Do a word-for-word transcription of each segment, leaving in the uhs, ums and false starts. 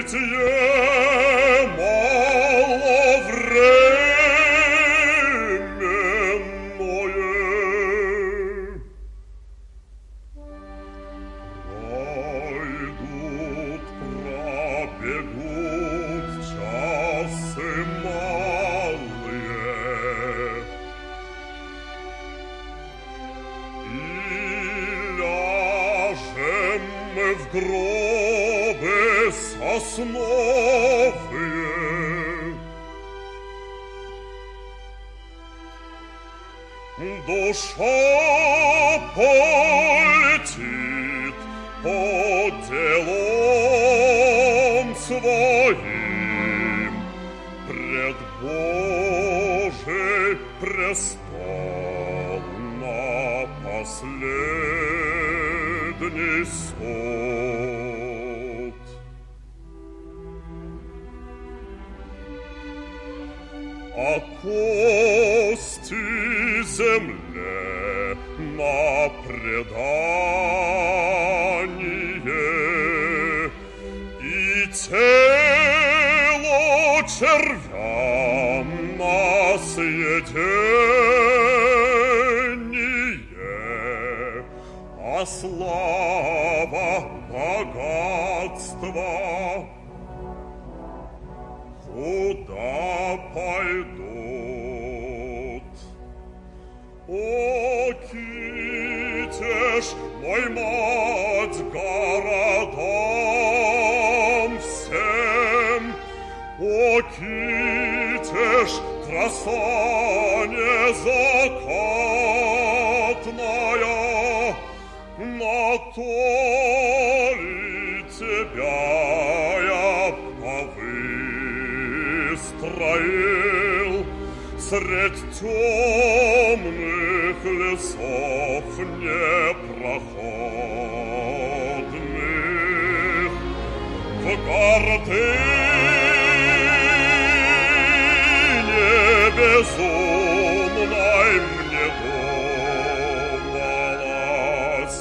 в гробы сосновые. Душа полетит под делом своим пред Божий престол на последний суд. А кости земле на предание и тело червям на съедение, а слава богатства куда пойдут? О, китеж мой, мать, городам всем! О, китеж, краса незакатная, на то ли тебя я повыстроил средь темных лесов непроходных, в гордыне безумной мне думалось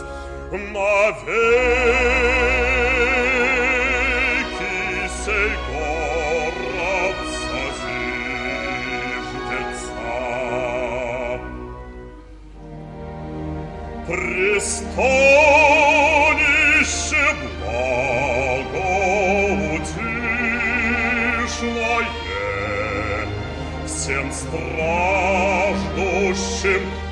навеки сей город созиждется. Пристанище благоутешное всем страждущим